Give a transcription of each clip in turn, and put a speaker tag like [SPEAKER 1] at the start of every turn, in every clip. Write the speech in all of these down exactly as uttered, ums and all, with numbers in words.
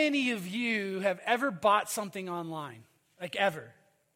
[SPEAKER 1] many of you have ever bought something online? Like ever?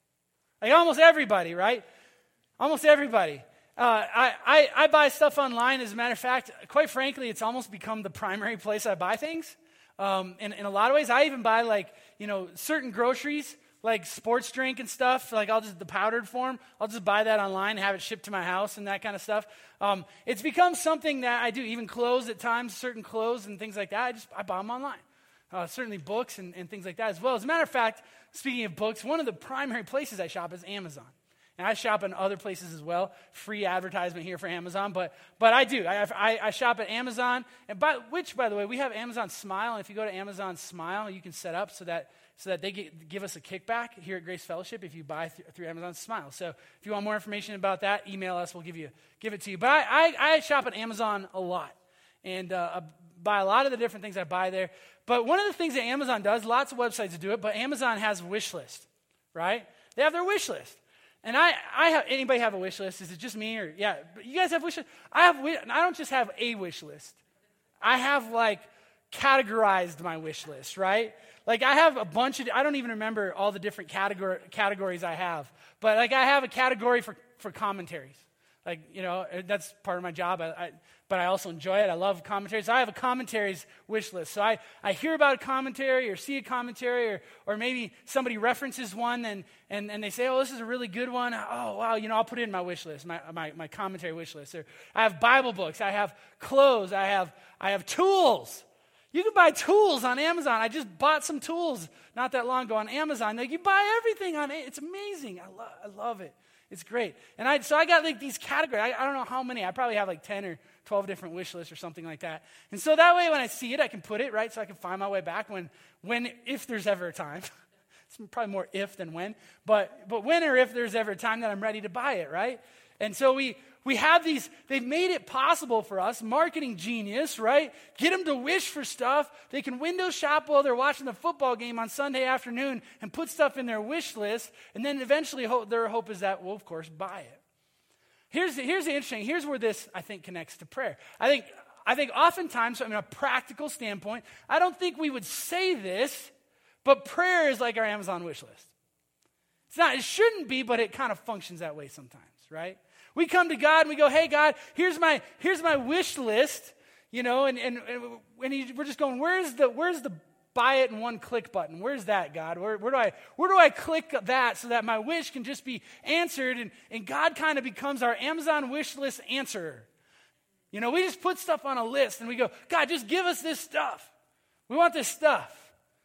[SPEAKER 1] Like almost everybody, right? Almost everybody. Uh, I, I, I buy stuff online. As a matter of fact, quite frankly, it's almost become the primary place I buy things. Um, in, in a lot of ways, I even buy like, you know, certain groceries, like sports drink and stuff. Like I'll just, the powdered form, I'll just buy that online and have it shipped to my house and that kind of stuff. Um, it's become something that I do, even clothes at times, certain clothes and things like that. I just, I buy them online. Uh, certainly books and, and things like that as well. As a matter of fact, speaking of books, one of the primary places I shop is Amazon. And I shop in other places as well. Free advertisement here for Amazon, but but I do. I, I, I shop at Amazon, and by, which, by the way, we have Amazon Smile. And if you go to Amazon Smile, you can set up so that so that they get, give us a kickback here at Grace Fellowship if you buy th- through Amazon Smile. So if you want more information about that, email us. We'll give you give it to you. But I I, I shop at Amazon a lot, and uh, I buy a lot of the different things I buy there. But one of the things that Amazon does, lots of websites do it, but Amazon has a wish list, right? They have their wish list. And I, I have, anybody have a wish list? Is it just me or, yeah, you guys have wish list? I have, I don't just have a wish list. I have like categorized my wish list, right? Like I have a bunch of, I don't even remember all the different category, categories I have. But like I have a category for, for commentaries. Like, you know, that's part of my job, I, I, but I also enjoy it. I love commentaries. So I have a commentaries wish list. So I, I hear about a commentary or see a commentary or or maybe somebody references one and, and, and they say, oh, this is a really good one. Oh, wow, you know, I'll put it in my wish list, my, my, my commentary wish list. Or I have Bible books. I have clothes. I have I have tools. You can buy tools on Amazon. I just bought some tools not that long ago on Amazon. Like you buy everything on it. It's amazing. I, lo- I love it. It's great. And I so I got like these categories. I, I don't know how many. I probably have like ten or twelve different wish lists or something like that. And so that way when I see it, I can put it, right? So I can find my way back when, when if there's ever a time. It's probably more if than when. But but when or if there's ever a time that I'm ready to buy it, right? And so we we have these, they've made it possible for us, marketing genius, right? Get them to wish for stuff. They can window shop while they're watching the football game on Sunday afternoon and put stuff in their wish list. And then eventually hope, their hope is that we'll, of course, buy it. Here's the, here's the interesting, here's where this, I think, connects to prayer. I think, I think oftentimes, from a practical standpoint, I don't think we would say this, but prayer is like our Amazon wish list. It's not, it shouldn't be, but it kind of functions that way sometimes, right? We come to God and we go, hey, God, here's my here's my wish list, you know, and and, and he, we're just going, where's the where's the buy it in one click button? Where's that, God? Where, where do I where do I click that so that my wish can just be answered? And, and God kind of becomes our Amazon wish list answerer. You know, we just put stuff on a list and we go, God, just give us this stuff. We want this stuff.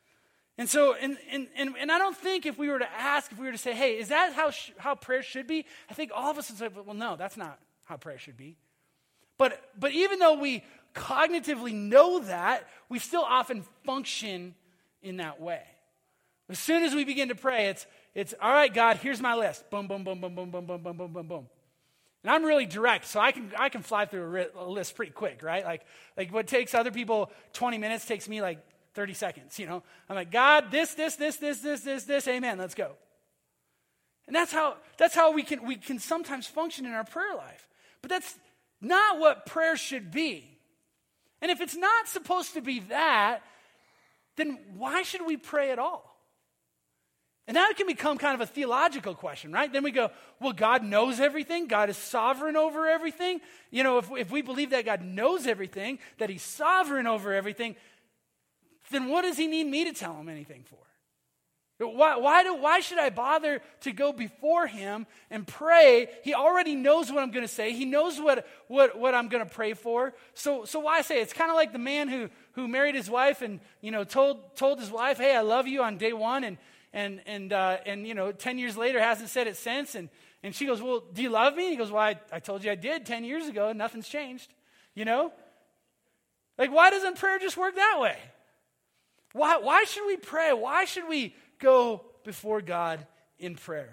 [SPEAKER 1] And so, and, and and and I don't think if we were to ask, if we were to say, hey, is that how sh- how prayer should be? I think all of us would say, well, no, that's not how prayer should be. But but even though we cognitively know that, we still often function in that way. As soon as we begin to pray, it's it's all right, God, here's my list. Boom, boom, boom, boom, boom, boom, boom, boom, boom, boom, boom. And I'm really direct, so I can I can fly through a, ri- a list pretty quick, right? Like like what takes other people twenty minutes takes me like thirty seconds, you know. I'm like, God, this, this, this, this, this, this, this, amen, let's go. And that's how that's how we can we can sometimes function in our prayer life. But that's not what prayer should be. And if it's not supposed to be that, then why should we pray at all? And that can become kind of a theological question, right? Then we go, well, God knows everything. God is sovereign over everything. You know, if, if we believe that God knows everything, that he's sovereign over everything, then what does he need me to tell him anything for? Why, why, do, why should I bother to go before him and pray? He already knows what I'm going to say. He knows what, what, what I'm going to pray for. So, so why say it? It's kind of like the man who, who married his wife and, you know, told, told his wife, hey, I love you on day one. And, and, and, uh, and you know, ten years later hasn't said it since. And, and she goes, well, do you love me? And he goes, well, I, I told you I did ten years ago and nothing's changed. You know? Like, why doesn't prayer just work that way? Why, why should we pray? Why should we go before God in prayer?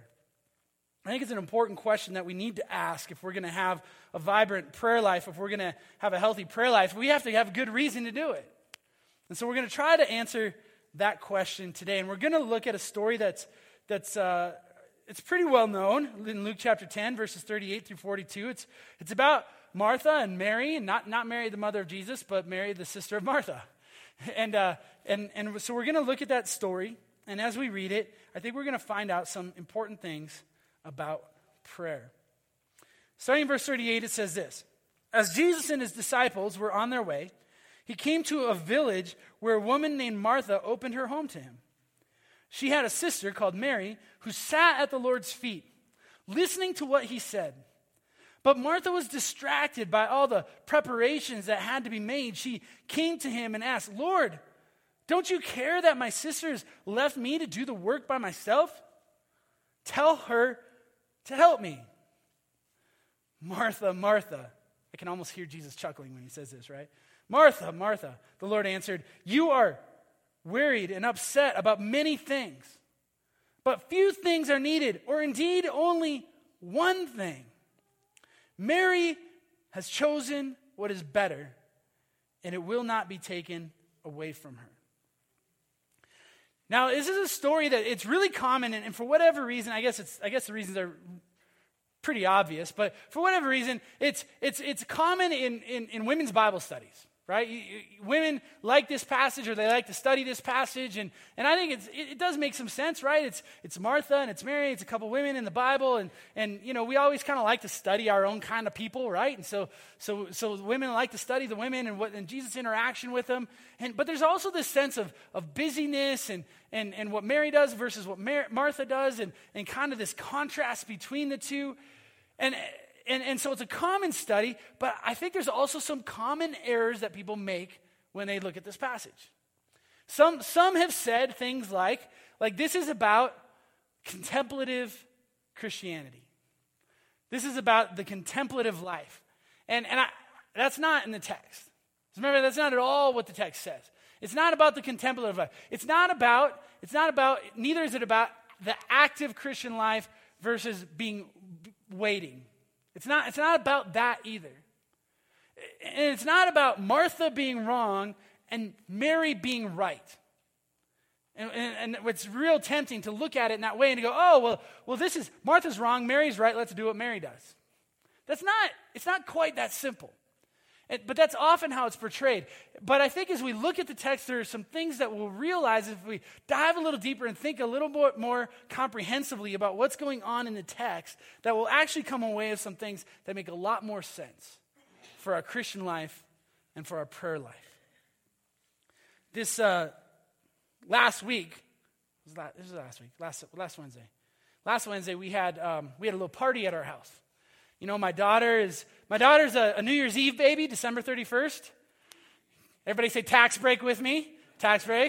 [SPEAKER 1] I think it's an important question that we need to ask if we're going to have a vibrant prayer life, if we're going to have a healthy prayer life. We have to have good reason to do it. And so we're going to try to answer that question today. And we're going to look at a story that's that's uh, it's pretty well known in Luke chapter ten, verses thirty-eight through forty-two. It's it's about Martha and Mary, and not, not Mary, the mother of Jesus, but Mary, the sister of Martha. And uh, and, and so we're going to look at that story, and as we read it, I think we're going to find out some important things about prayer. Starting in verse thirty-eight, it says this: As Jesus and his disciples were on their way, he came to a village where a woman named Martha opened her home to him. She had a sister called Mary who sat at the Lord's feet, listening to what he said. But Martha was distracted by all the preparations that had to be made. She came to him and asked, "Lord, don't you care that my sister's left me to do the work by myself? Tell her to help me." "Martha, Martha." I can almost hear Jesus chuckling when he says this, right? "Martha, Martha," the Lord answered, "you are worried and upset about many things. But few things are needed, or indeed only one thing. Mary has chosen what is better, and it will not be taken away from her." Now, this is a story that it's really common, and, and for whatever reason, I guess it's I guess the reasons are pretty obvious, but for whatever reason, it's it's it's common in, in, in women's Bible studies, right? You, you, women like this passage, or they like to study this passage, and, and I think it's, it, it does make some sense, right? It's it's Martha and it's Mary, it's a couple women in the Bible, and and you know we always kind of like to study our own kind of people, right? And so so so women like to study the women and what and Jesus' interaction with them, and but there's also this sense of of busyness and and and what Mary does versus what Mar- Martha does, and and kind of this contrast between the two. And, and and so it's a common study, but I think there's also some common errors that people make when they look at this passage. Some some have said things like, like this is about contemplative Christianity. This is about the contemplative life. And, and I, that's not in the text. Remember, that's not at all what the text says. It's not about the contemplative life. It's not about, it's not about, neither is it about the active Christian life versus being waiting. It's not, it's not about that either. And it's not about Martha being wrong and Mary being right. And, and, and it's real tempting to look at it in that way and to go, oh, well, well, this is, Martha's wrong, Mary's right, let's do what Mary does. That's not, it's not quite that simple. And, but that's often how it's portrayed. But I think as we look at the text, there are some things that we'll realize if we dive a little deeper and think a little bit more comprehensively about what's going on in the text, that will actually come away with some things that make a lot more sense for our Christian life and for our prayer life. This uh, last week, this was last week, last last Wednesday. Last Wednesday we had um, we had a little party at our house. You know, my daughter is, my daughter's a, a New Year's Eve baby, December thirty-first. Everybody say tax break with me. Tax break.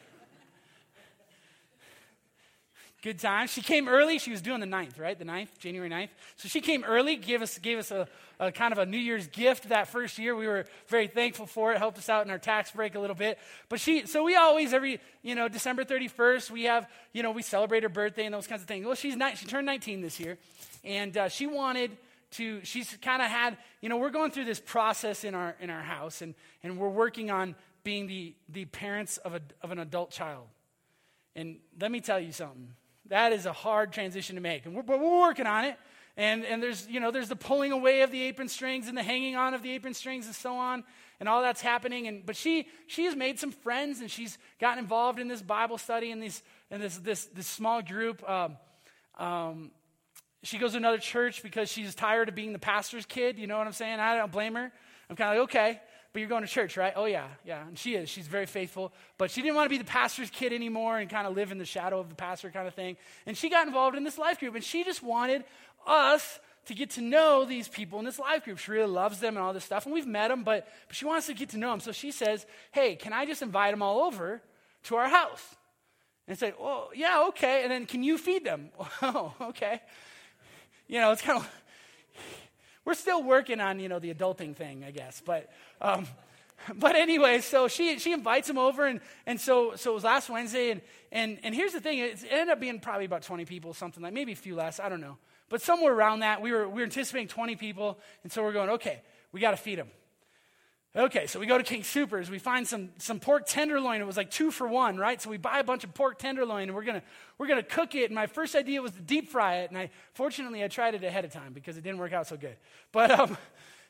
[SPEAKER 1] Good time. She came early. She was doing the ninth, right? The ninth, January ninth. So she came early, gave us gave us a, a kind of a New Year's gift that first year. We were very thankful for it. Helped us out in our tax break a little bit. But she, so we always, every, you know, December thirty-first, we have, you know, we celebrate her birthday and those kinds of things. Well, she's not, she turned nineteen this year. And uh, she wanted to, she's kind of had, you know, we're going through this process in our in our house, and, and we're working on being the, the parents of a of an adult child. And let me tell you something. That is a hard transition to make, and we're, we're working on it. And and there's you know there's the pulling away of the apron strings and the hanging on of the apron strings and so on, and all that's happening. And but she she has made some friends, and she's gotten involved in this Bible study and these and this this this small group. Um, um, she goes to another church because she's tired of being the pastor's kid. You know what I'm saying? I don't blame her. I'm kind of like, okay. But you're going to church, right? Oh, yeah, yeah. And she is. She's very faithful. But she didn't want to be the pastor's kid anymore and kind of live in the shadow of the pastor kind of thing. And she got involved in this life group. And she just wanted us to get to know these people in this life group. She really loves them and all this stuff. And we've met them, but, but she wants to get to know them. So she says, hey, can I just invite them all over to our house? And I said, oh, yeah, okay. And then can you feed them? Oh, okay. You know, it's kind of... We're still working on, you know, the adulting thing, I guess. But um, but anyway, so she she invites him over, and and so so it was last Wednesday, and and and here's the thing, it ended up being probably about twenty people, something like, maybe a few less, I don't know. But somewhere around that, we were we were anticipating twenty people, and so we're going, okay, we got to feed them. Okay, so we go to King Soopers. We find some some pork tenderloin. It was like two for one, right? So we buy a bunch of pork tenderloin, and we're gonna we're gonna cook it. And my first idea was to deep fry it, and I fortunately I tried it ahead of time because it didn't work out so good. But um,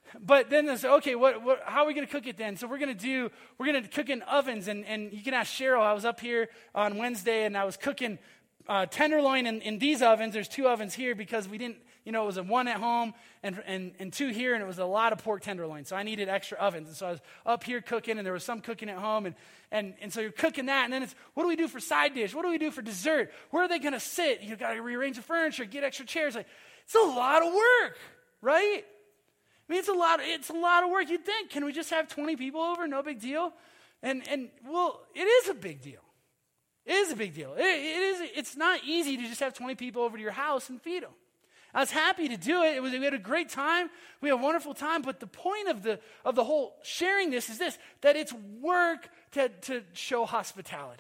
[SPEAKER 1] But then there's, okay, what, what, how are we going to cook it then? So we're going to do, we're going to cook in ovens. And, and you can ask Cheryl. I was up here on Wednesday, and I was cooking uh, tenderloin in, in these ovens. There's two ovens here because we didn't, you know, it was a one at home and, and, and two here, and it was a lot of pork tenderloin. So I needed extra ovens. And so I was up here cooking, and there was some cooking at home. And, and, and so you're cooking that, and then it's, what do we do for side dish? What do we do for dessert? Where are they going to sit? You've got to rearrange the furniture, get extra chairs. Like, it's a lot of work, right? I mean, it's a lot. It's a lot of work. You'd think, can we just have twenty people over? No big deal. And and well, it is a big deal. It is a big deal. It, it is. It's not easy to just have twenty people over to your house and feed them. I was happy to do it. It was. We had a great time. We had a wonderful time. But the point of the of the whole sharing this is this: that it's work to to show hospitality.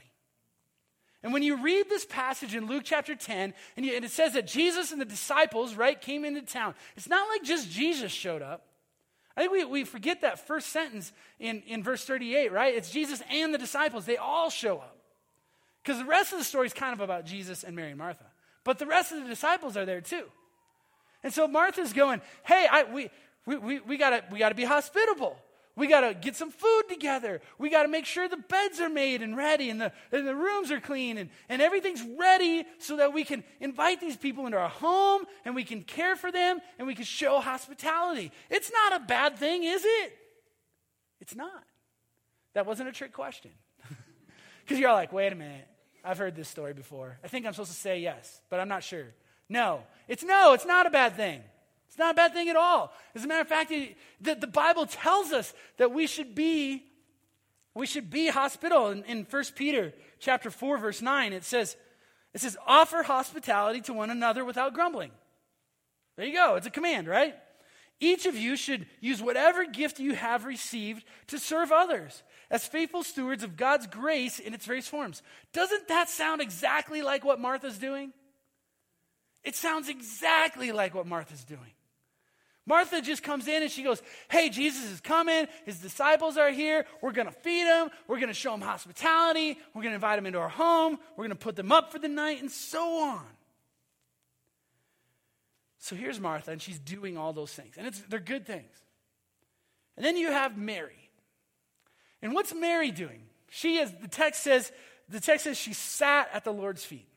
[SPEAKER 1] And when you read this passage in Luke chapter ten, and, you, and it says that Jesus and the disciples, right, came into town. It's not like just Jesus showed up. I think we, we forget that first sentence in, in verse thirty-eight, right? It's Jesus and the disciples. They all show up. Because the rest of the story is kind of about Jesus and Mary and Martha. But the rest of the disciples are there too. And so Martha's going, hey, I, we, we, we, we gotta, we gotta be hospitable. We got to get some food together. We got to make sure the beds are made and ready and the, and the rooms are clean and, and everything's ready so that we can invite these people into our home and we can care for them and we can show hospitality. It's not a bad thing, is it? It's not. That wasn't a trick question. Because you're like, wait a minute. I've heard this story before. I think I'm supposed to say yes, but I'm not sure. No. It's no. It's not a bad thing. It's not a bad thing at all. As a matter of fact, the, the Bible tells us that we should be, we should be hospitable. In, in First Peter chapter four, verse nine, it says, it says, offer hospitality to one another without grumbling. There you go. It's a command, right? Each of you should use whatever gift you have received to serve others as faithful stewards of God's grace in its various forms. Doesn't that sound exactly like what Martha's doing? It sounds exactly like what Martha's doing. Martha just comes in and she goes, hey, Jesus is coming. His disciples are here. We're going to feed them. We're going to show them hospitality. We're going to invite them into our home. We're going to put them up for the night and so on. So here's Martha, and she's doing all those things. And it's, they're good things. And then you have Mary. And what's Mary doing? She is, the text says, the text says she sat at the Lord's feet.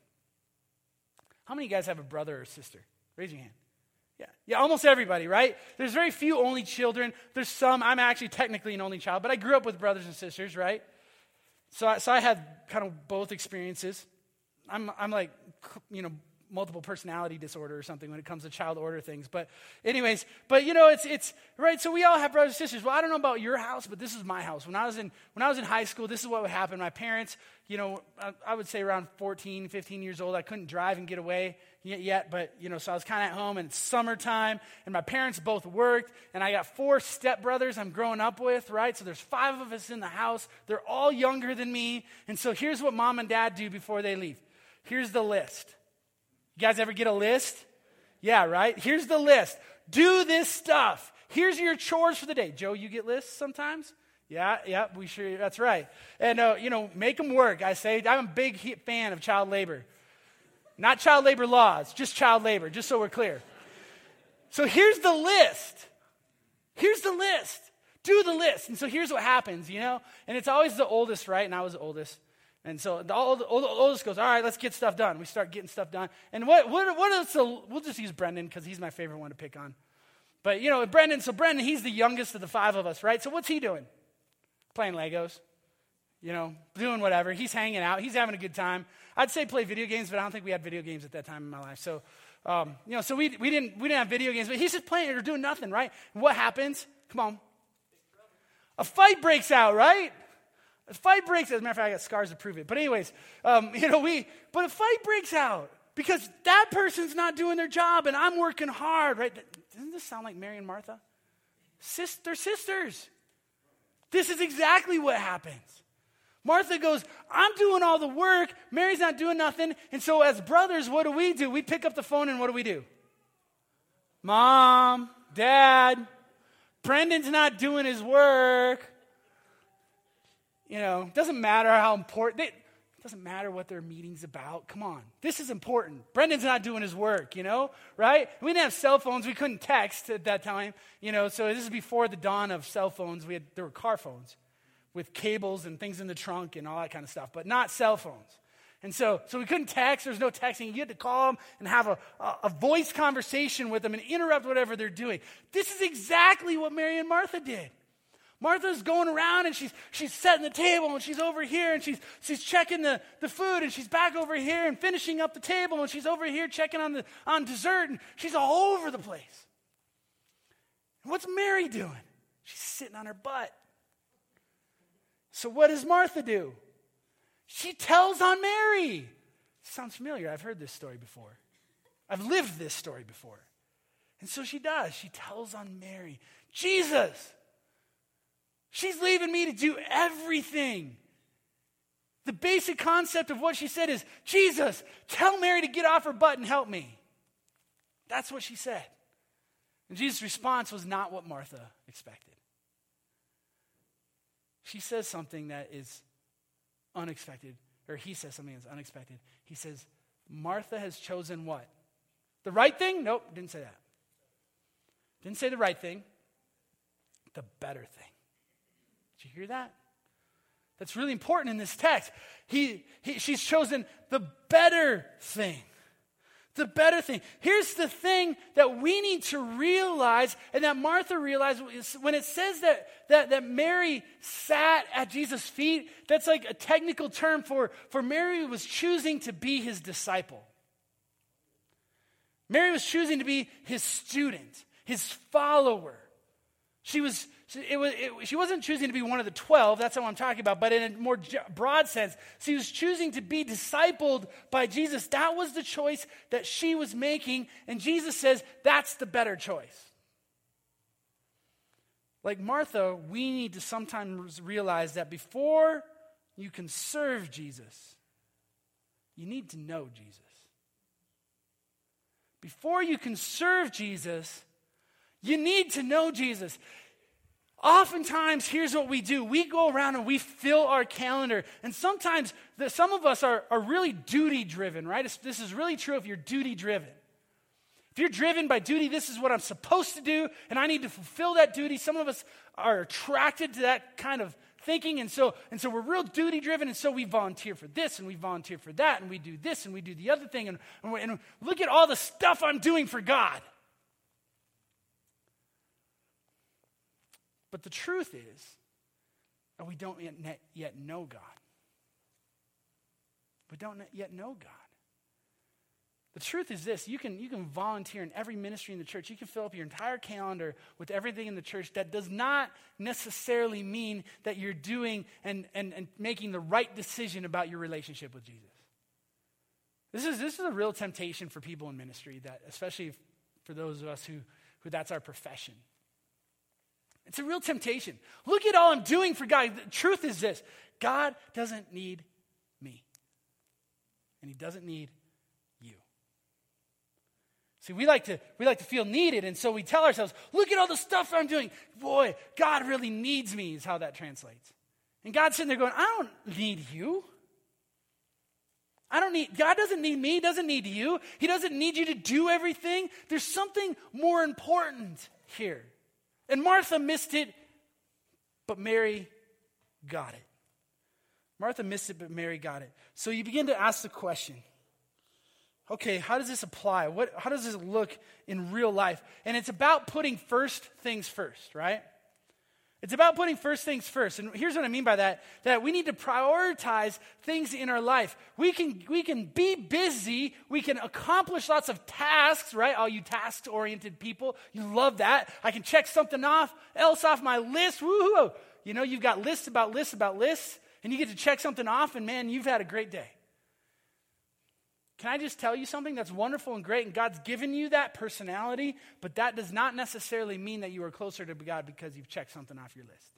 [SPEAKER 1] How many of you guys have a brother or sister? Raise your hand. Yeah, yeah, almost everybody, right? There's very few only children. There's some, I'm actually technically an only child, but I grew up with brothers and sisters, right? So I, so I had kind of both experiences. I'm, I'm like, you know, multiple personality disorder or something when it comes to child order things. But anyways, but you know, it's, it's, right, so we all have brothers and sisters. Well, I don't know about your house, but this is my house. When I was in, when I was in high school, this is what would happen. My parents, you know, I, I would say around fourteen, fifteen years old, I couldn't drive and get away yet, but, you know, so I was kind of at home, and it's summertime, and my parents both worked, and I got four stepbrothers I'm growing up with, right? So there's five of us in the house. They're all younger than me, and so here's what mom and dad do before they leave. Here's the list. You guys ever get a list? Yeah, right? Here's the list. Do this stuff. Here's your chores for the day. Joe, you get lists sometimes? Yeah, yeah, we sure, that's right. And, uh, you know, make them work, I say. I'm a big fan of child labor. Not child labor laws, just child labor, just so we're clear. So here's the list. Here's the list. Do the list. And so here's what happens, you know? And it's always the oldest, right? And I was the oldest. And so the old, old, oldest goes, all right, let's get stuff done. We start getting stuff done. And what what what is the, we'll just use Brendan because he's my favorite one to pick on. But, you know, Brendan, so Brendan, he's the youngest of the five of us, right? So what's he doing? Playing Legos, you know, doing whatever. He's hanging out. He's having a good time. I'd say play video games, but I don't think we had video games at that time in my life. So, um, you know, so we we didn't we didn't have video games, but he's just playing or doing nothing, right? And what happens? Come on. A fight breaks out, right? A fight breaks out. As a matter of fact, I got scars to prove it. But anyways, um, you know, we, but a fight breaks out because that person's not doing their job and I'm working hard, right? Doesn't this sound like Mary and Martha? Sis, they're sisters. This is exactly what happens. Martha goes, I'm doing all the work. Mary's not doing nothing. And so as brothers, what do we do? We pick up the phone and what do we do? Mom, Dad, Brendan's not doing his work. You know, doesn't matter how important. They, It doesn't matter what their meeting's about. Come on. This is important. Brendan's not doing his work, you know, right? We didn't have cell phones. We couldn't text at that time, you know, so this is before the dawn of cell phones. We had, there were car phones with cables and things in the trunk and all that kind of stuff, but not cell phones. And so, so we couldn't text. There was no texting. You had to call them and have a, a, a voice conversation with them and interrupt whatever they're doing. This is exactly what Mary and Martha did. Martha's going around and she's she's setting the table and she's over here and she's she's checking the, the food and she's back over here and finishing up the table and she's over here checking on the on dessert and she's all over the place. And what's Mary doing? She's sitting on her butt. So what does Martha do? She tells on Mary. Sounds familiar. I've heard this story before. I've lived this story before. And so she does. She tells on Mary. Jesus, she's leaving me to do everything. The basic concept of what she said is, Jesus, tell Mary to get off her butt and help me. That's what she said. And Jesus' response was not what Martha expected. She says something that is unexpected, or he says something that's unexpected. He says, Martha has chosen what? The right thing? Nope, didn't say that. Didn't say the right thing. The better thing. Did you hear that? That's really important in this text. He, he, she's chosen the better thing. The better thing. Here's the thing that we need to realize and that Martha realized when it says that, that, that Mary sat at Jesus' feet, that's like a technical term for, for Mary was choosing to be his disciple. Mary was choosing to be his student, his follower. She was It was, it, she wasn't choosing to be one of the twelve, that's what I'm talking about, but in a more broad sense, she was choosing to be discipled by Jesus. That was the choice that she was making, and Jesus says that's the better choice. Like Martha, we need to sometimes realize that before you can serve Jesus, you need to know Jesus. Before you can serve Jesus, you need to know Jesus. Oftentimes, here's what we do. We go around and we fill our calendar. And sometimes, the, some of us are, are really duty-driven, right? It's, this is really true if you're duty-driven. If you're driven by duty, this is what I'm supposed to do, and I need to fulfill that duty. Some of us are attracted to that kind of thinking, and so, and so we're real duty-driven, and so we volunteer for this, and we volunteer for that, and we do this, and we do the other thing, and, and, and look at all the stuff I'm doing for God. But the truth is that we don't yet, yet know God. We don't yet know God. The truth is this, you can, you can volunteer in every ministry in the church. You can fill up your entire calendar with everything in the church. That does not necessarily mean that you're doing and, and, and making the right decision about your relationship with Jesus. This is, this is a real temptation for people in ministry, that especially for those of us who, who that's our profession. It's a real temptation. Look at all I'm doing for God. The truth is this, God doesn't need me. And he doesn't need you. See, we like to we like to feel needed, and so we tell ourselves, look at all the stuff I'm doing. Boy, God really needs me, is how that translates. And God's sitting there going, I don't need you. I don't need, God doesn't need me, he doesn't need you. He doesn't need you to do everything. There's something more important here. And Martha missed it, but Mary got it. Martha missed it, but Mary got it. So you begin to ask the question, okay, how does this apply? What, how does this look in real life? And it's about putting first things first, right? It's about putting first things first. And here's what I mean by that, that we need to prioritize things in our life. We can, we can be busy. We can accomplish lots of tasks, right? All you task-oriented people, you love that. I can check something off, else off my list. Woo-hoo. You know, you've got lists about lists about lists, and you get to check something off, and man, you've had a great day. Can I just tell you something that's wonderful and great, and God's given you that personality, but that does not necessarily mean that you are closer to God because you've checked something off your list.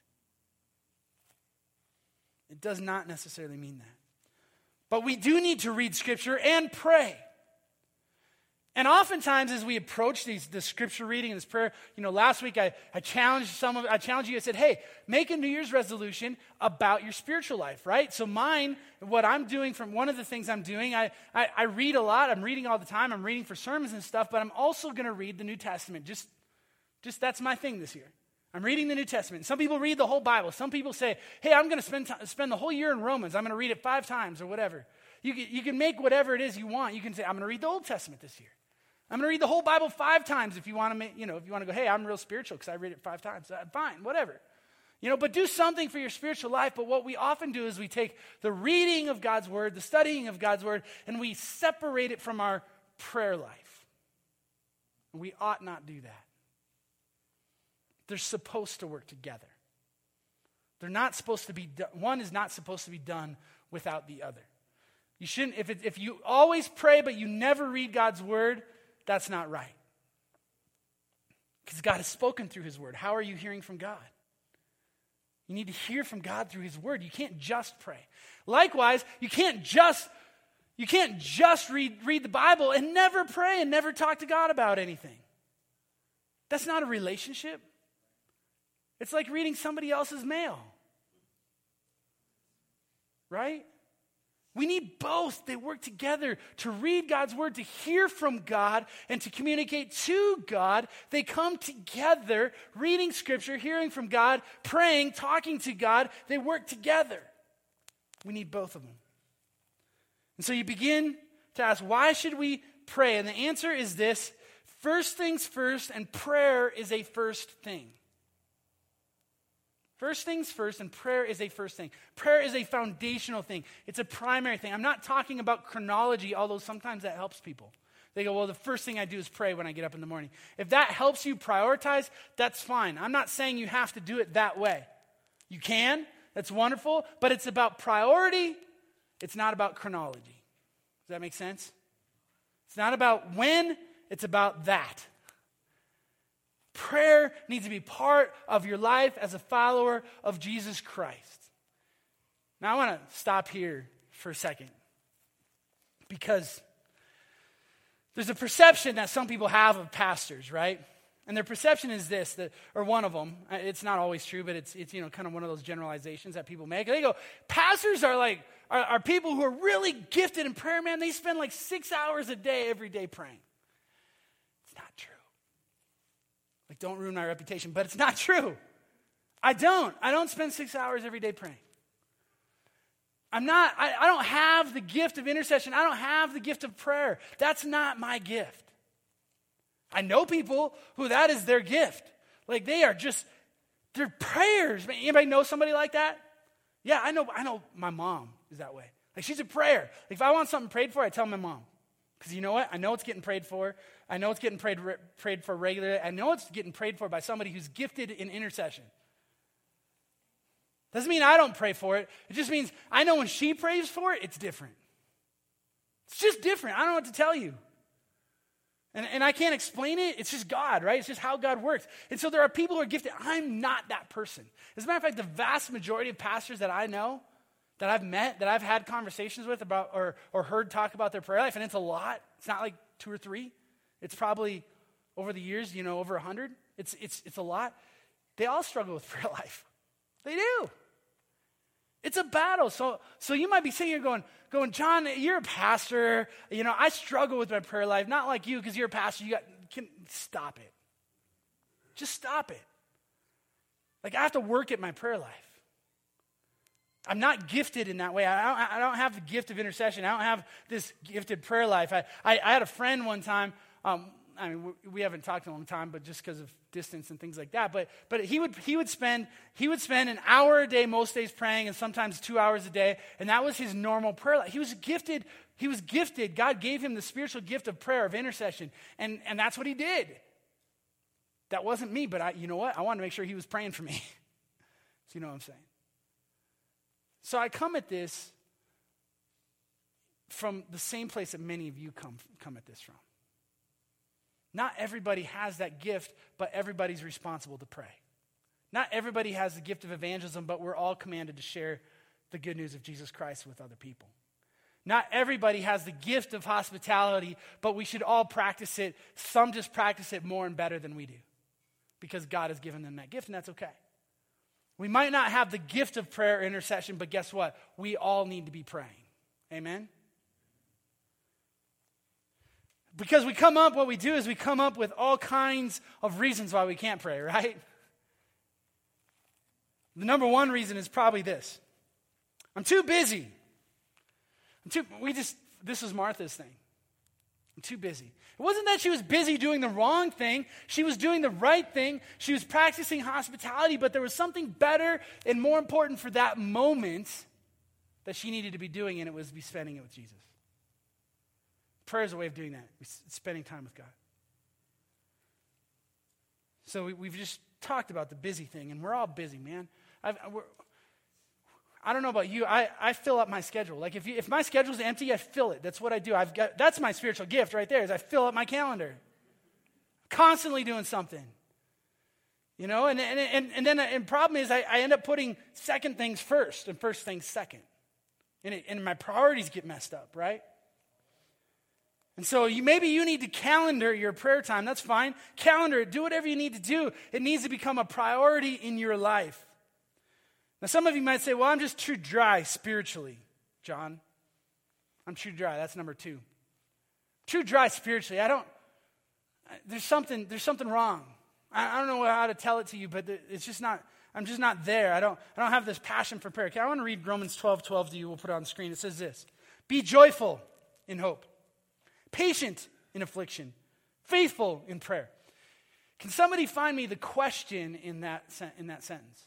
[SPEAKER 1] It does not necessarily mean that. But we do need to read Scripture and pray. And oftentimes as we approach these, this scripture reading and this prayer, you know, last week I, I challenged some of, I challenged you, I said, hey, make a New Year's resolution about your spiritual life, right? So mine, what I'm doing from one of the things I'm doing, I, I, I read a lot, I'm reading all the time, I'm reading for sermons and stuff, but I'm also going to read the New Testament. Just, just that's my thing this year. I'm reading the New Testament. Some people read the whole Bible. Some people say, hey, I'm going to spend, t- spend the whole year in Romans. I'm going to read it five times or whatever. You can, you can make whatever it is you want. You can say, I'm going to read the Old Testament this year. I'm going to read the whole Bible five times if you want to make, you know, if you want to go, hey, I'm real spiritual because I read it five times. Uh, fine, whatever. You know, but do something for your spiritual life. But what we often do is we take the reading of God's word, the studying of God's word, and we separate it from our prayer life. We ought not do that. They're supposed to work together. They're not supposed to be, do- one is not supposed to be done without the other. You shouldn't, if, it, if you always pray but you never read God's word, that's not right. Because God has spoken through his word. How are you hearing from God? You need to hear from God through his word. You can't just pray. Likewise, you can't just you can't just read, read the Bible and never pray and never talk to God about anything. That's not a relationship. It's like reading somebody else's mail. Right? We need both. They work together to read God's word, to hear from God, and to communicate to God. They come together, reading scripture, hearing from God, praying, talking to God. They work together. We need both of them. And so you begin to ask, why should we pray? And the answer is this: first things first, and prayer is a first thing. First things first, and prayer is a first thing. Prayer is a foundational thing. It's a primary thing. I'm not talking about chronology, although sometimes that helps people. They go, well, the first thing I do is pray when I get up in the morning. If that helps you prioritize, that's fine. I'm not saying you have to do it that way. You can. That's wonderful. But it's about priority. It's not about chronology. Does that make sense? It's not about when. It's about that. Prayer needs to be part of your life as a follower of Jesus Christ. Now, I want to stop here for a second because there's a perception that some people have of pastors, right? And their perception is this, that, or one of them, it's not always true, but it's, it's you know, kind of one of those generalizations that people make. They go, pastors are like, are, are people who are really gifted in prayer, man. They spend like six hours a day every day praying. It's not true. Like, don't ruin my reputation, but it's not true. I don't. I don't spend six hours every day praying. I'm not, I, I don't have the gift of intercession. I don't have the gift of prayer. That's not my gift. I know people who that is their gift. Like, they are just, they're prayers. Anybody know somebody like that? Yeah, I know, I know my mom is that way. Like, she's a prayer. Like, if I want something prayed for, I tell my mom. Because you know what? I know it's getting prayed for. I know it's getting prayed, prayed for regularly. I know it's getting prayed for by somebody who's gifted in intercession. Doesn't mean I don't pray for it. It just means I know when she prays for it, it's different. It's just different. I don't know what to tell you. And, and I can't explain it. It's just God, right? It's just how God works. And so there are people who are gifted. I'm not that person. As a matter of fact, the vast majority of pastors that I know, that I've met, that I've had conversations with about or, or heard talk about their prayer life, and it's a lot. It's not like two or three. It's probably over the years, you know, over a hundred. It's it's it's a lot. They all struggle with prayer life. They do. It's a battle. So so you might be sitting here going, going, John, you're a pastor. You know, I struggle with my prayer life. Not like you, because you're a pastor. You got can stop it. Just stop it. Like, I have to work at my prayer life. I'm not gifted in that way. I don't, I don't have the gift of intercession. I don't have this gifted prayer life. I, I, I had a friend one time. Um, I mean, we haven't talked in a long time, but just because of distance and things like that. But but he would he would spend he would spend an hour a day most days praying, and sometimes two hours a day, and that was his normal prayer life. He was gifted. He was gifted. God gave him the spiritual gift of prayer, of intercession, and and that's what he did. That wasn't me, but I, you know what? I wanted to make sure he was praying for me. So you know what I'm saying. So I come at this from the same place that many of you come, come at this from. Not everybody has that gift, but everybody's responsible to pray. Not everybody has the gift of evangelism, but we're all commanded to share the good news of Jesus Christ with other people. Not everybody has the gift of hospitality, but we should all practice it. Some just practice it more and better than we do because God has given them that gift, and that's okay. We might not have the gift of prayer or intercession, but guess what? We all need to be praying. Amen? Because we come up, what we do is we come up with all kinds of reasons why we can't pray, right? The number one reason is probably this. I'm too busy. I'm too, we just, this was Martha's thing. I'm too busy. It wasn't that she was busy doing the wrong thing. She was doing the right thing. She was practicing hospitality, but there was something better and more important for that moment that she needed to be doing, and it was be spending it with Jesus. Prayer is a way of doing that. It's spending time with God. So we, we've just talked about the busy thing, and we're all busy, man. I've, we're, I don't know about you. I, I fill up my schedule. Like if you, if my schedule's empty, I fill it. That's what I do. I've got that's my spiritual gift right there. Is I fill up my calendar. Constantly doing something. You know, and and and, and then the problem is I, I end up putting second things first and first things second, and it, and my priorities get messed up, right? And so you, maybe you need to calendar your prayer time. That's fine. Calendar it. Do whatever you need to do. It needs to become a priority in your life. Now, some of you might say, well, I'm just too dry spiritually, John. I'm too dry. That's number two. Too dry spiritually. I don't, there's something, there's something wrong. I, I don't know how to tell it to you, but it's just not, I'm just not there. I don't, I don't have this passion for prayer. Okay, I want to read Romans twelve twelve to you. We'll put it on the screen. It says this. Be joyful in hope. Patient in affliction. Faithful in prayer. Can somebody find me the question in that, in that sentence?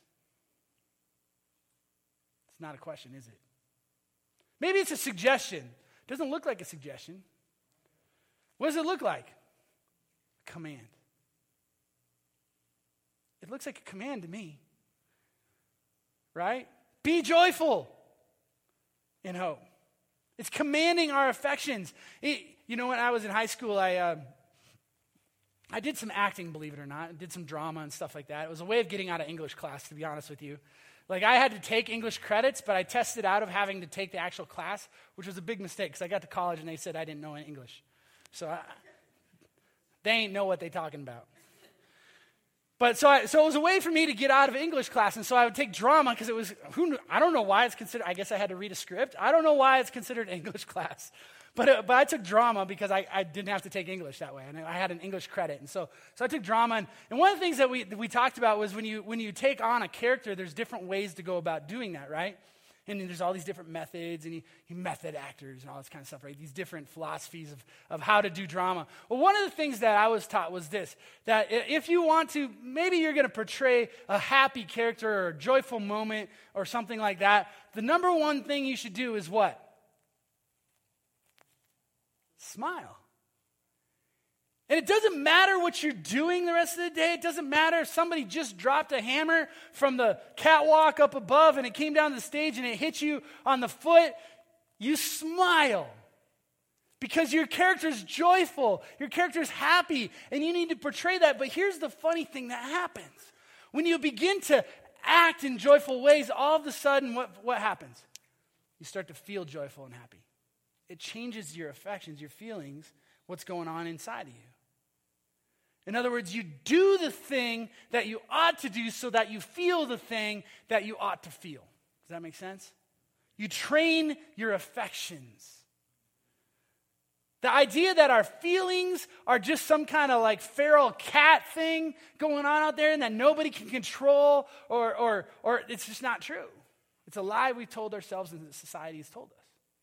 [SPEAKER 1] It's not a question, is it? Maybe it's a suggestion. It doesn't look like a suggestion. What does it look like? A command. It looks like a command to me. Right? Be joyful in hope. It's commanding our affections. It, you know, when I was in high school, I uh, I did some acting, believe it or not. I did some drama and stuff like that. It was a way of getting out of English class, to be honest with you. Like, I had to take English credits, but I tested out of having to take the actual class, which was a big mistake, because I got to college and they said I didn't know any English. So I, they ain't know what they talking about. But so I, so it was a way for me to get out of English class, and so I would take drama, because it was, who knew, I don't know why it's considered, I guess I had to read a script. I don't know why it's considered English class. But uh, but I took drama because I, I didn't have to take English that way, and I had an English credit, and so so I took drama. And, and one of the things that we that we talked about was when you when you take on a character, there's different ways to go about doing that, right? And there's all these different methods, and you, you method actors and all this kind of stuff, right? These different philosophies of of how to do drama. Well, one of the things that I was taught was this: that if you want to, maybe you're going to portray a happy character or a joyful moment or something like that. The number one thing you should do is what? Smile. And it doesn't matter what you're doing the rest of the day. It doesn't matter if somebody just dropped a hammer from the catwalk up above and it came down the stage and it hit you on the foot. You smile because your character's joyful. Your character's happy, and you need to portray that. But here's the funny thing that happens. When you begin to act in joyful ways, all of a sudden, what, what happens? You start to feel joyful and happy. It changes your affections, your feelings, what's going on inside of you. In other words, you do the thing that you ought to do so that you feel the thing that you ought to feel. Does that make sense? You train your affections. The idea that our feelings are just some kind of like feral cat thing going on out there and that nobody can control, or, or, or it's just not true. It's a lie we've told ourselves and that society has told us.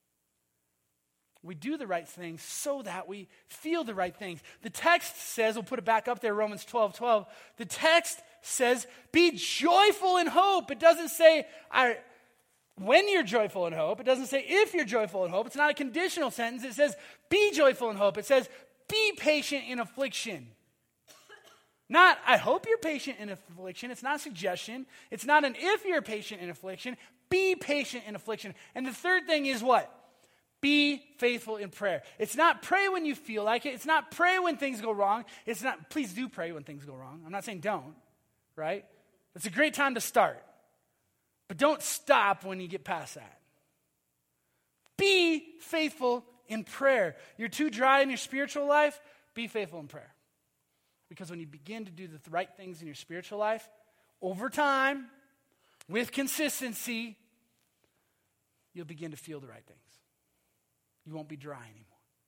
[SPEAKER 1] We do the right things so that we feel the right things. The text says, we'll put it back up there, Romans twelve twelve. The text says, be joyful in hope. It doesn't say I, when you're joyful in hope. It doesn't say if you're joyful in hope. It's not a conditional sentence. It says, be joyful in hope. It says, be patient in affliction. Not, I hope you're patient in affliction. It's not a suggestion. It's not an if you're patient in affliction. Be patient in affliction. And the third thing is what? Be faithful in prayer. It's not pray when you feel like it. It's not pray when things go wrong. It's not, please do pray when things go wrong. I'm not saying don't, right? It's a great time to start. But don't stop when you get past that. be faithful in prayer. You're too dry in your spiritual life, be faithful in prayer. Because when you begin to do the right things in your spiritual life, over time, with consistency, you'll begin to feel the right things. You won't be dry anymore.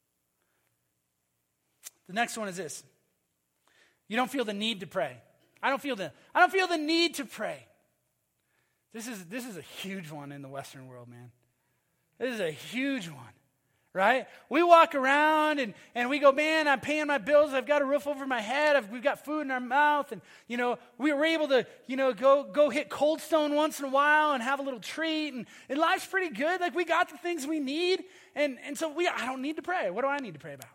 [SPEAKER 1] The next one is this. You don't feel the need to pray. I don't feel the, I don't feel the need to pray. This is, this is a huge one in the Western world, man. This is a huge one, right? We walk around and, and we go, man, I'm paying my bills. I've got a roof over my head. I've, we've got food in our mouth. And, you know, we were able to, you know, go go hit Cold Stone once in a while and have a little treat. And, and life's pretty good. Like, we got the things we need. And, and so we I don't need to pray. What do I need to pray about?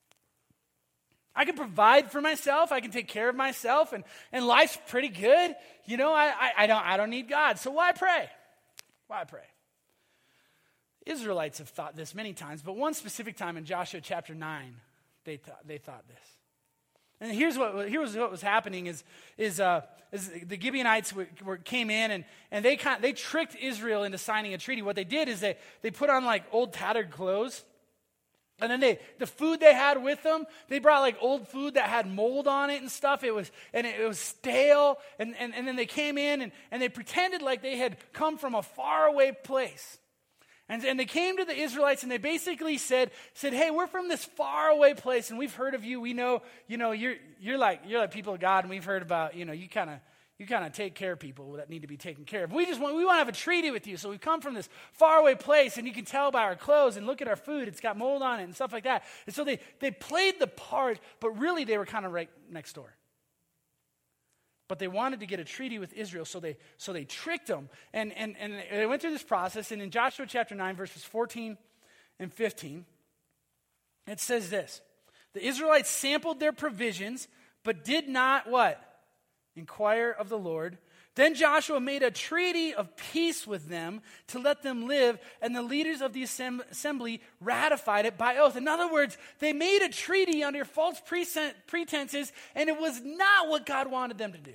[SPEAKER 1] I can provide for myself. I can take care of myself. And, and life's pretty good. You know, I, I, I don't I don't need God. So why pray? Why pray? Israelites have thought this many times, but one specific time in Joshua chapter nine, they thought, they thought this. And here's what here's what was happening is is uh, is the Gibeonites were, were, came in and and they kind of, they tricked Israel into signing a treaty. What they did is they they put on like old tattered clothes, and then they the food they had with them, they brought like old food that had mold on it and stuff. It was and it, it was stale, and, and and then they came in and and they pretended like they had come from a faraway place. And, and they came to the Israelites and they basically said, said, hey, we're from this faraway place and we've heard of you. We know, you know, you're you're like you're like people of God, and we've heard about, you know, you kind of you kind of take care of people that need to be taken care of. We just want we want to have a treaty with you. So we've come from this faraway place, and you can tell by our clothes and look at our food, it's got mold on it and stuff like that. And so they they played the part, but really they were kind of right next door. But they wanted to get a treaty with Israel, so they so they tricked them. And, and, and they went through this process, and in Joshua chapter nine, verses fourteen and fifteen, it says this. The Israelites sampled their provisions, but did not what? Inquire of the Lord. Then Joshua made a treaty of peace with them to let them live, and the leaders of the assembly ratified it by oath. In other words, they made a treaty under false pretenses, and it was not what God wanted them to do.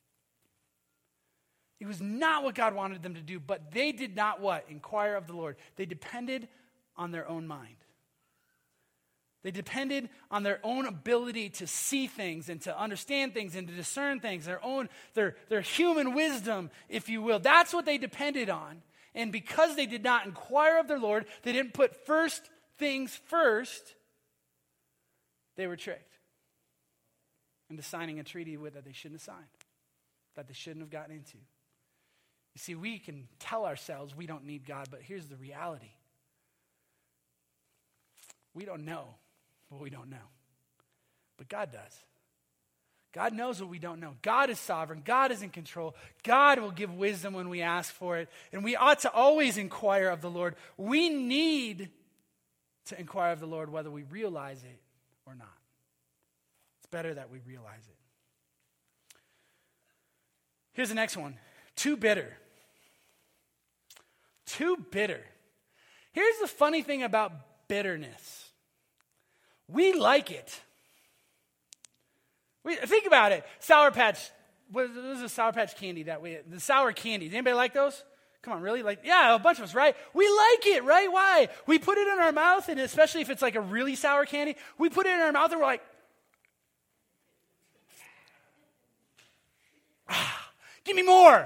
[SPEAKER 1] It was not what God wanted them to do, but they did not what? Inquire of the Lord. They depended on their own mind. They depended on their own ability to see things and to understand things and to discern things, their own, their, their human wisdom, if you will. That's what they depended on. And because they did not inquire of their Lord, they didn't put first things first, they were tricked into signing a treaty with that they shouldn't have signed, that they shouldn't have gotten into. You see, we can tell ourselves we don't need God, but here's the reality. We don't know what we don't know. But God does. God knows what we don't know. God is sovereign. God is in control. God will give wisdom when we ask for it. And we ought to always inquire of the Lord. We need to inquire of the Lord whether we realize it or not. It's better that we realize it. Here's the next one. Too bitter. Too bitter. Here's the funny thing about bitterness. We like it. We, think about it. Sour Patch. What is a Sour Patch candy that we, the sour candies. Anybody like those? Come on, really? Like, yeah, a bunch of us, right? We like it, right? Why? We put it in our mouth, and especially if it's like a really sour candy, we put it in our mouth and we're like, ah, give me more.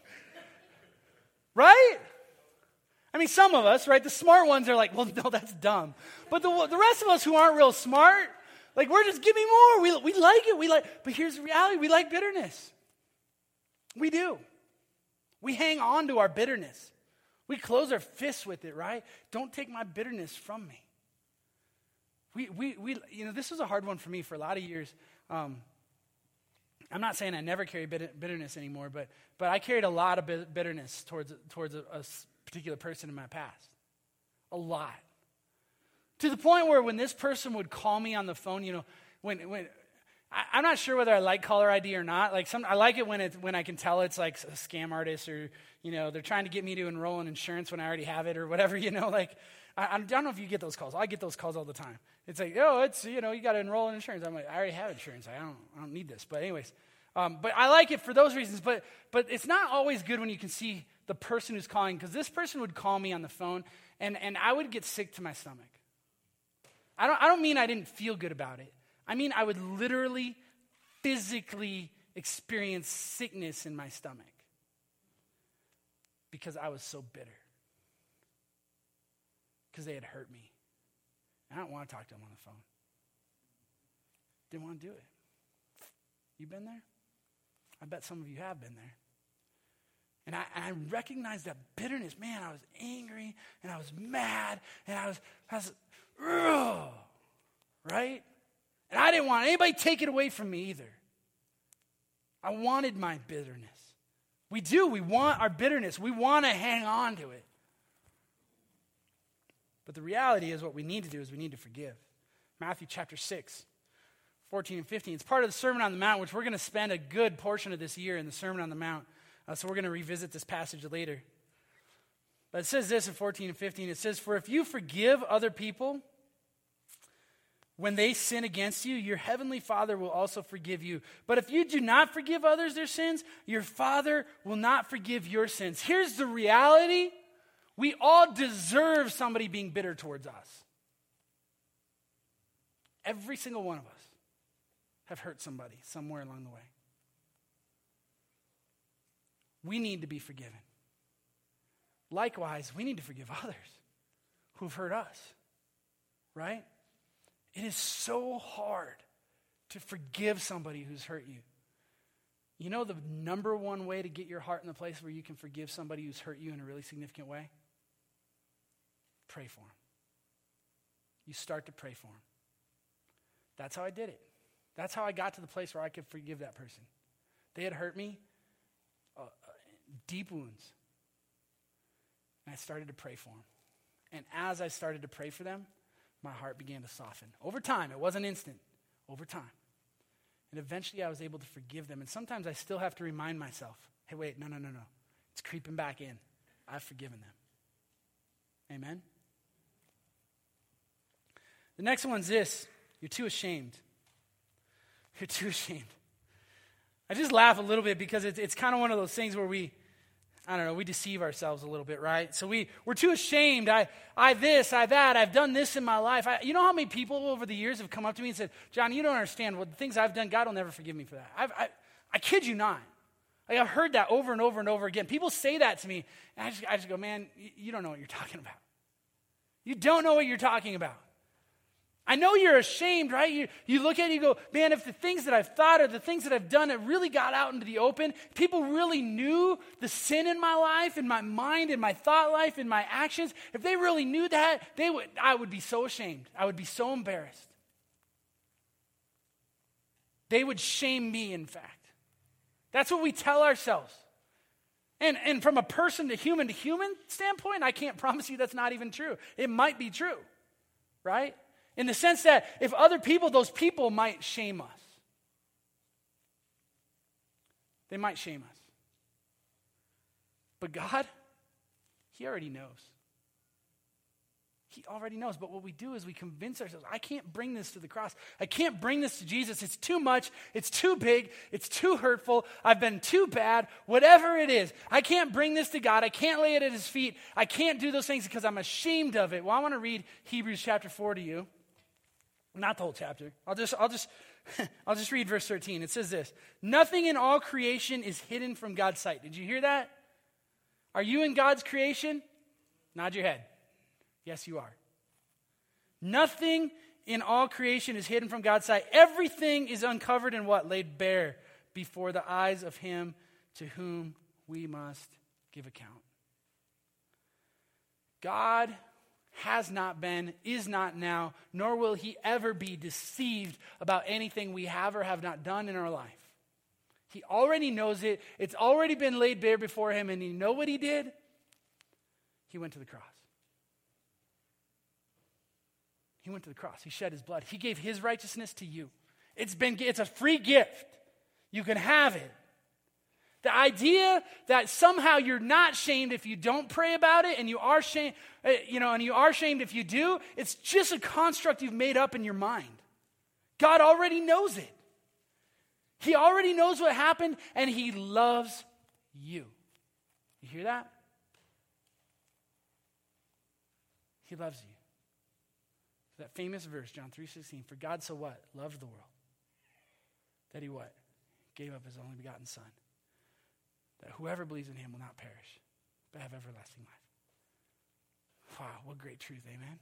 [SPEAKER 1] Right? I mean, some of us, right, the smart ones are like, well, no, that's dumb. But the the rest of us who aren't real smart, like, we're just, give me more. We, we like it. We like. But here's the reality. We like bitterness. We do. We hang on to our bitterness. We close our fists with it, right? Don't take my bitterness from me. We, we, we you know, this was a hard one for me for a lot of years. Um, I'm not saying I never carry bitterness anymore, but but I carried a lot of bitterness towards, towards a, a particular person in my past. A lot. To the point where when this person would call me on the phone, you know, when when I, I'm not sure whether I like caller I D or not. Like some, I like it when it when I can tell it's like a scam artist, or you know they're trying to get me to enroll in insurance when I already have it or whatever. You know, like I, I don't know if you get those calls. I get those calls all the time. It's like, oh, it's you know you got to enroll in insurance. I'm like, I already have insurance. I don't I don't need this. But anyways, um, but I like it for those reasons. But but it's not always good when you can see the person who's calling, because this person would call me on the phone and, and I would get sick to my stomach. I don't, I don't mean I didn't feel good about it. I mean I would literally, physically experience sickness in my stomach because I was so bitter. Because they had hurt me. And I don't want to talk to them on the phone. Didn't want to do it. You been there? I bet some of you have been there. And I, and I recognized that bitterness. Man, I was angry and I was mad and I was, I was ugh, right? And I didn't want anybody to take it away from me either. I wanted my bitterness. We do. We want our bitterness. We want to hang on to it. But the reality is what we need to do is we need to forgive. Matthew chapter six, fourteen and fifteen. It's part of the Sermon on the Mount, which we're going to spend a good portion of this year in the Sermon on the Mount. Uh, so we're going to revisit this passage later. But it says this in fourteen and fifteen. It says, "For if you forgive other people when they sin against you, your heavenly Father will also forgive you. But if you do not forgive others their sins, your Father will not forgive your sins." Here's the reality. We all deserve somebody being bitter towards us. Every single one of us have hurt somebody somewhere along the way. We need to be forgiven. Likewise, we need to forgive others who've hurt us, right? It is so hard to forgive somebody who's hurt you. You know the number one way to get your heart in the place where you can forgive somebody who's hurt you in a really significant way? Pray for them. You start to pray for them. That's how I did it. That's how I got to the place where I could forgive that person. They had hurt me, uh, deep wounds. And I started to pray for them. And as I started to pray for them, my heart began to soften. Over time, it wasn't instant. Over time. And eventually I was able to forgive them. And sometimes I still have to remind myself, hey, wait, no, no, no, no. It's creeping back in. I've forgiven them. Amen? The next one's this. You're too ashamed. You're too ashamed. I just laugh a little bit because it's, it's kind of one of those things where we, I don't know, we deceive ourselves a little bit, right? So we, we're too ashamed. I, I this, I that. I've done this in my life. I, you know how many people over the years have come up to me and said, "John, you don't understand. Well, the things I've done, God will never forgive me for that." I've, I, I kid you not. Like, I've heard that over and over and over again. People say that to me, and I just, I just go, man, you, you don't know what you're talking about. You don't know what you're talking about. I know you're ashamed, right? You, you look at it, you go, man, if the things that I've thought or the things that I've done, it really got out into the open, people really knew the sin in my life, in my mind, in my thought life, in my actions, if they really knew that, they would, I would be so ashamed. I would be so embarrassed. They would shame me, in fact. That's what we tell ourselves. And, and from a person to human to human standpoint, I can't promise you that's not even true. It might be true, right? In the sense that if other people, those people might shame us. They might shame us. But God, He already knows. He already knows. But what we do is we convince ourselves, I can't bring this to the cross. I can't bring this to Jesus. It's too much. It's too big. It's too hurtful. I've been too bad. Whatever it is, I can't bring this to God. I can't lay it at His feet. I can't do those things because I'm ashamed of it. Well, I want to read Hebrews chapter four to you. Not the whole chapter. I'll just, I'll just, I'll just read verse thirteen. It says this: "Nothing in all creation is hidden from God's sight." Did you hear that? Are you in God's creation? Nod your head. Yes, you are. Nothing in all creation is hidden from God's sight. Everything is uncovered and what? Laid bare before the eyes of Him to whom we must give account. God has not been, is not now, nor will He ever be deceived about anything we have or have not done in our life. He already knows it. It's already been laid bare before Him, and you know what He did? He went to the cross. He went to the cross. He shed His blood. He gave His righteousness to you. It's been, it's a free gift. You can have it. The idea that somehow you're not shamed if you don't pray about it, and you are shamed, you know, and you are shamed if you do, it's just a construct you've made up in your mind. God already knows it. He already knows what happened, and He loves you. You hear that? He loves you. That famous verse, John three sixteen, for God so what? Loved the world. That he what? Gave up his only begotten Son. That whoever believes in him will not perish, but have everlasting life. Wow, what great truth, amen?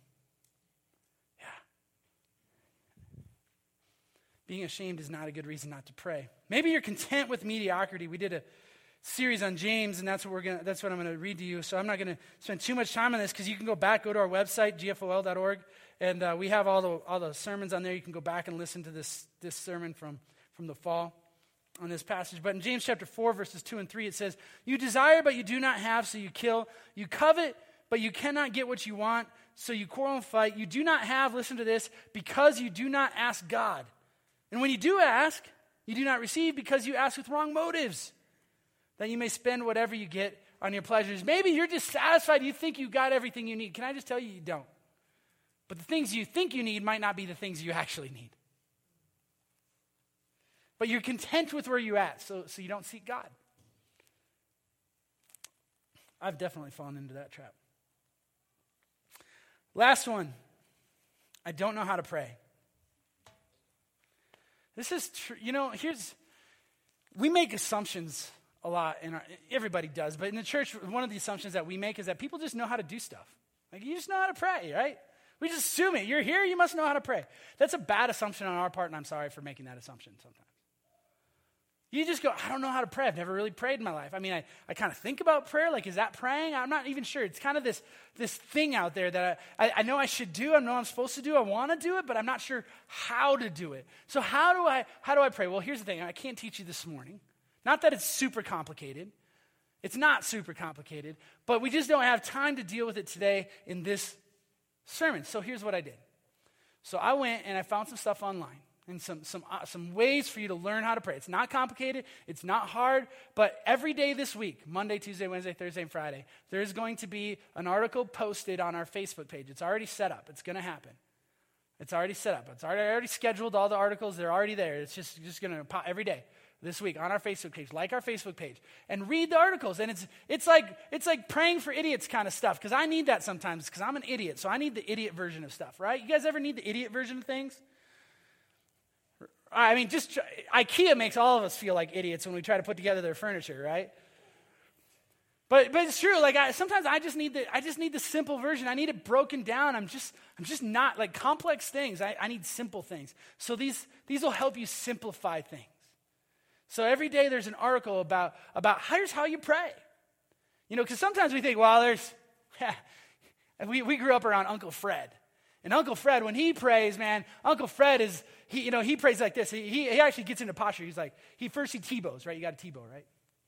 [SPEAKER 1] Yeah. Being ashamed is not a good reason not to pray. Maybe you're content with mediocrity. We did a series on James, and that's what we're gonna that's what I'm gonna read to you. So I'm not gonna spend too much time on this because you can go back, go to our website, G F O L dot org, and uh, we have all the all the sermons on there. You can go back and listen to this this sermon from, from the fall on this passage. But in James chapter four, verses two and three, it says, "You desire, but you do not have, so you kill. You covet, but you cannot get what you want, so you quarrel and fight. You do not have," listen to this, "because you do not ask God. And when you do ask, you do not receive because you ask with wrong motives, that you may spend whatever you get on your pleasures." Maybe you're dissatisfied. You think you got everything you need. Can I just tell you, you don't. But the things you think you need might not be the things you actually need. But you're content with where you're at, so, so you don't seek God. I've definitely fallen into that trap. Last one. I don't know how to pray. This is true. You know, here's, we make assumptions a lot, in our, everybody does, but in the church, one of the assumptions that we make is that people just know how to do stuff. Like, you just know how to pray, right? We just assume it. You're here, you must know how to pray. That's a bad assumption on our part, and I'm sorry for making that assumption sometimes. You just go, I don't know how to pray. I've never really prayed in my life. I mean, I, I kind of think about prayer, like, is that praying? I'm not even sure. It's kind of this, this thing out there that I, I, I know I should do, I know I'm supposed to do, I want to do it, but I'm not sure how to do it. So how do I, how do I pray? Well, here's the thing. I can't teach you this morning. Not that it's super complicated. It's not super complicated, but we just don't have time to deal with it today in this sermon. So here's what I did. So I went and I found some stuff online and some some uh, some ways for you to learn how to pray. It's not complicated. It's not hard, but every day this week, Monday, Tuesday, Wednesday, Thursday, and Friday, there's going to be an article posted on our Facebook page. It's already set up. It's going to happen. It's already set up. It's already, already scheduled. All the articles, they're already there. It's just, just going to pop every day. This week on our Facebook page, like our Facebook page, and read the articles. And it's it's like it's like praying for idiots kind of stuff, because I need that sometimes, because I'm an idiot, so I need the idiot version of stuff, right? You guys ever need the idiot version of things? I mean, just IKEA makes all of us feel like idiots when we try to put together their furniture, right? But but it's true. Like I, sometimes I just need the I just need the simple version. I need it broken down. I'm just I'm just not like complex things. I, I need simple things. So these these will help you simplify things. So every day there's an article about, about here's how you pray. You know, because sometimes we think, well, there's, yeah, we, we grew up around Uncle Fred. And Uncle Fred, when he prays, man, Uncle Fred is, he, you know, he prays like this. He, he, he actually gets into posture. He's like, he first he T-bows, right? You got a T-bow, right?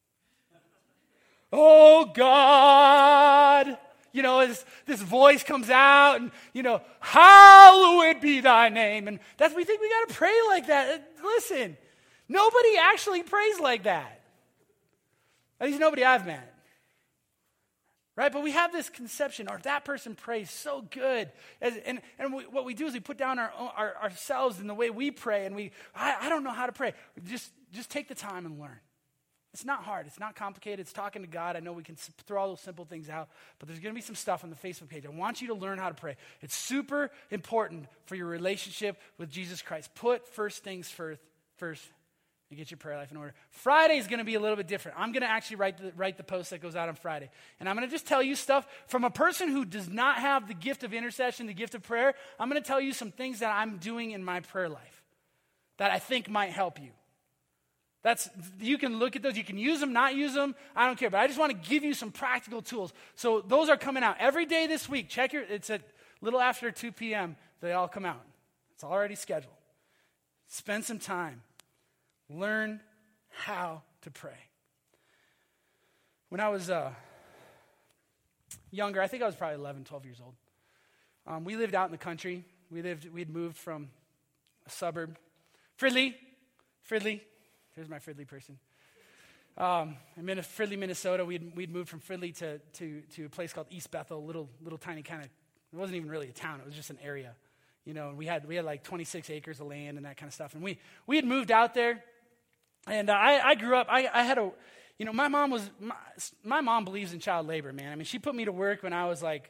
[SPEAKER 1] Oh, God. You know, this, this voice comes out and, you know, hallowed be thy name. And that's, we think we got to pray like that. Listen. Nobody actually prays like that. At least nobody I've met. Right? But we have this conception, or that person prays so good. As, and and we, what we do is we put down our, our ourselves in the way we pray, and we, I, I don't know how to pray. Just, just take the time and learn. It's not hard. It's not complicated. It's talking to God. I know we can throw all those simple things out, but there's going to be some stuff on the Facebook page. I want you to learn how to pray. It's super important for your relationship with Jesus Christ. Put first things first, first. You get your prayer life in order. Friday is going to be a little bit different. I'm going to actually write the, write the post that goes out on Friday. And I'm going to just tell you stuff from a person who does not have the gift of intercession, the gift of prayer. I'm going to tell you some things that I'm doing in my prayer life that I think might help you. That's, you can look at those. You can use them, not use them. I don't care. But I just want to give you some practical tools. So those are coming out every day this week. Check your, it's a little after two p.m. They all come out. It's already scheduled. Spend some time. Learn how to pray. When I was uh, younger, I think I was probably eleven, twelve years old. Um, we lived out in the country. We lived. We had moved from a suburb, Fridley, Fridley. Here's my Fridley person. Um, I'm in Fridley, Minnesota. We'd we'd moved from Fridley to to to a place called East Bethel, little little tiny kind of. It wasn't even really a town. It was just an area, you know. And we had we had like twenty-six acres of land and that kind of stuff. And we we had moved out there. And uh, I, I grew up, I, I had a, you know, my mom was, my, my mom believes in child labor, man. I mean, she put me to work when I was like,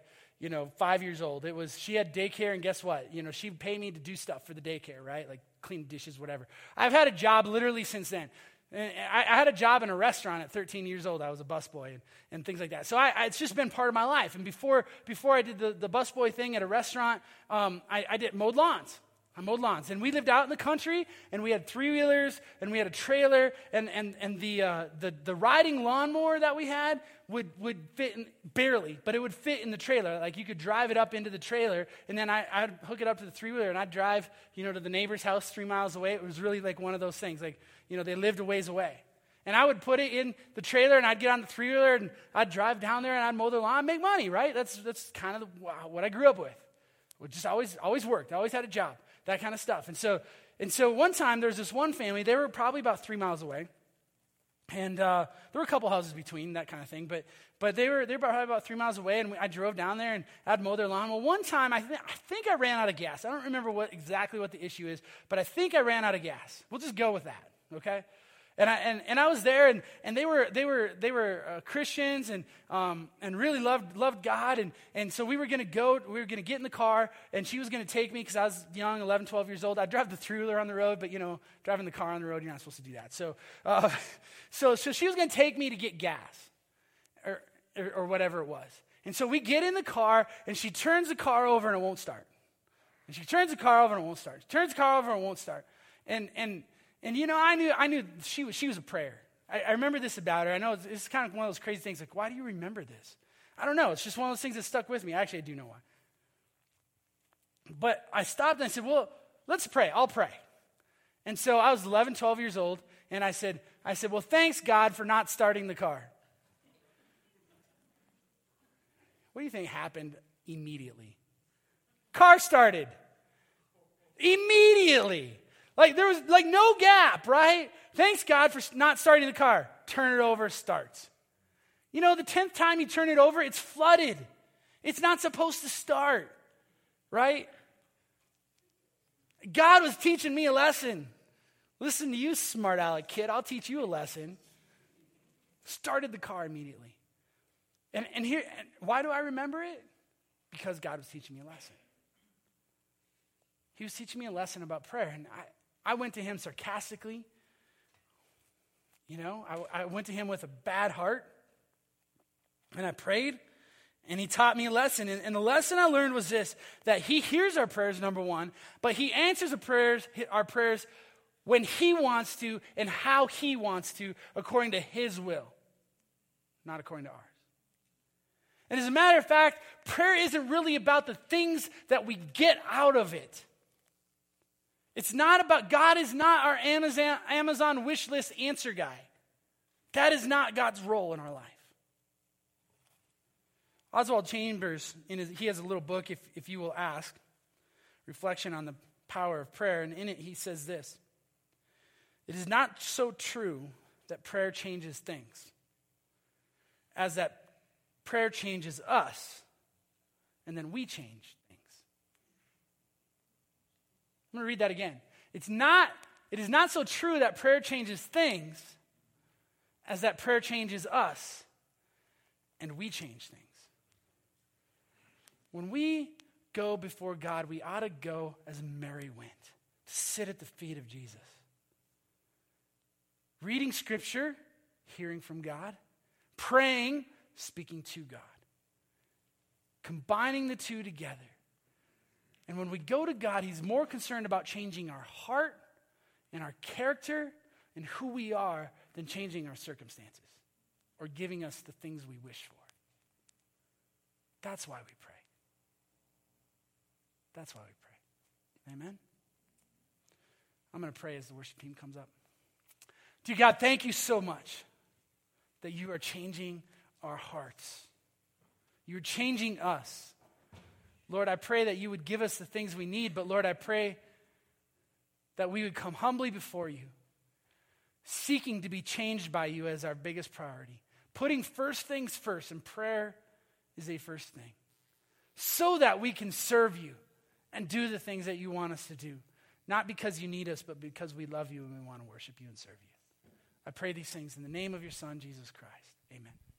[SPEAKER 1] you know, five years old. It was, she had daycare, and guess what? You know, she'd pay me to do stuff for the daycare, right? Like clean dishes, whatever. I've had a job literally since then. And I, I had a job in a restaurant at thirteen years old. I was a busboy and, and things like that. So I, I, it's just been part of my life. And before before I did the, the busboy thing at a restaurant, um, I, I did mowed lawns. I mowed lawns. And we lived out in the country, and we had three-wheelers, and we had a trailer, and and and the uh, the the riding lawnmower that we had would would fit in, barely, but it would fit in the trailer. Like you could drive it up into the trailer, and then I, I'd hook it up to the three-wheeler, and I'd drive, you know, to the neighbor's house three miles away. It was really like one of those things. Like, you know, they lived a ways away. And I would put it in the trailer, and I'd get on the three-wheeler, and I'd drive down there, and I'd mow their lawn and make money, right? That's that's kind of the, what I grew up with. It just always always worked. I always had a job, that kind of stuff. And so and so one time, there was this one family. They were probably about three miles away. And uh, there were a couple houses between, that kind of thing. But but they were they were probably about three miles away, and we, I drove down there, and I'd mow their lawn. Well, one time, I, th- I think I ran out of gas. I don't remember what exactly what the issue is, but I think I ran out of gas. We'll just go with that, okay? And I and, and I was there, and, and they were they were they were uh, Christians, and um and really loved loved God, and and so we were gonna go. We were gonna get in the car, and she was gonna take me because I was young, eleven, twelve years old. I drive the three-wheeler on the road, but you know, driving the car on the road, you're not supposed to do that. So uh, so so she was gonna take me to get gas, or, or or whatever it was. And so we get in the car, and she turns the car over, and it won't start. And she turns the car over, and it won't start. She turns the car over, and it won't start. And and And, you know, I knew I knew she was, she was a prayer. I, I remember this about her. I know it's, it's kind of one of those crazy things. Like, why do you remember this? I don't know. It's just one of those things that stuck with me. Actually, I do know why. But I stopped and I said, well, let's pray. I'll pray. And so I was eleven, twelve years old, and I said, I said, well, thanks, God, for not starting the car. What do you think happened immediately? Car started. Immediately. Like there was like no gap, right? Thanks God for not starting the car. Turn it over, starts. You know, the tenth time you turn it over, it's flooded. It's not supposed to start, right? God was teaching me a lesson. Listen to you, smart aleck kid. I'll teach you a lesson. Started the car immediately. And and here, and why do I remember it? Because God was teaching me a lesson. He was teaching me a lesson about prayer, and I I went to him sarcastically. You know, I, I went to him with a bad heart, and I prayed, and he taught me a lesson. And, and the lesson I learned was this, that he hears our prayers, number one, but he answers our prayers, our prayers when he wants to and how he wants to, according to his will, not according to ours. And as a matter of fact, prayer isn't really about the things that we get out of it. It's not about, God is not our Amazon, Amazon wish list answer guy. That is not God's role in our life. Oswald Chambers, in his, he has a little book, if, if you will ask, Reflection on the Power of Prayer, and in it he says this: it is not so true that prayer changes things, as that prayer changes us, and then we change things. I'm going to read that again. It's not, it is not so true that prayer changes things as that prayer changes us and we change things. When we go before God, we ought to go as Mary went, to sit at the feet of Jesus. Reading Scripture, hearing from God, praying, speaking to God. Combining the two together. And when we go to God, he's more concerned about changing our heart and our character and who we are than changing our circumstances or giving us the things we wish for. That's why we pray. That's why we pray. Amen? I'm going to pray as the worship team comes up. Dear God, thank you so much that you are changing our hearts. You're changing us. Lord, I pray that you would give us the things we need, but Lord, I pray that we would come humbly before you, seeking to be changed by you as our biggest priority. Putting first things first, and prayer is a first thing, so that we can serve you and do the things that you want us to do, not because you need us, but because we love you and we want to worship you and serve you. I pray these things in the name of your Son, Jesus Christ. Amen.